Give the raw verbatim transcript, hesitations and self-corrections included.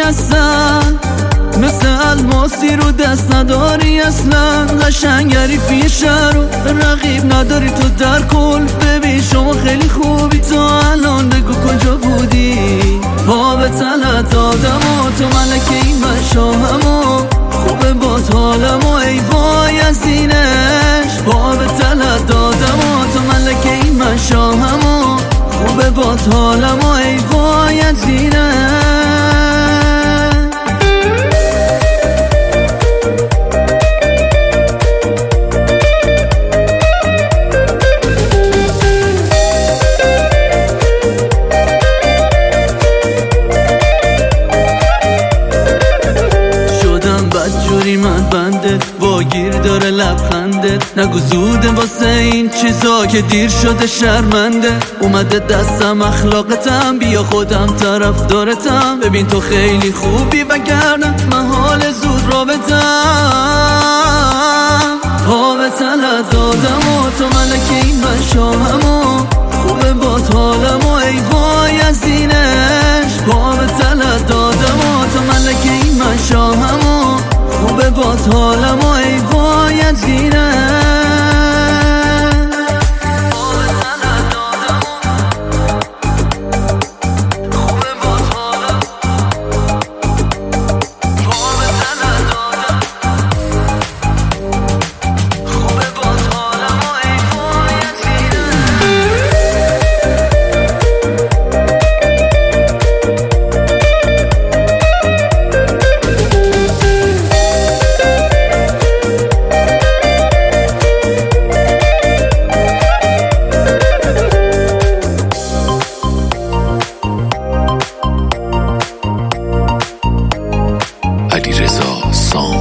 هستن، مثل الماسی رو دست نداری اصلا. قشنگری پیشه رو رقیب نداری تو در کل. ببین شما خیلی خوبی، تا الان بگو کجا بودی. پا به تلت دادم و تو ملکه این مشامم و خوبه با حالم و ای وای از اینش. پا به تلت دادم و تو ملکه این مشامم و خوبه با حالم و ای وای از اینش. بدجوری من بنده با گیر داره لبخنده. نگو زوده واسه این چیزا که دیر شده شرمنده. اومده دستم اخلاقتم، بیا خودم طرف دارتم. ببین تو خیلی خوبی وگرنه من حال زود رابطم. پا به تلت دادم و تو ملکه این مشامم و خوبه با حالم و ای وای از اینش. پا به تلت دادم و تو ملکه این مشامم و خوبه با حالم و ای وای از اینش. علیرضا سام.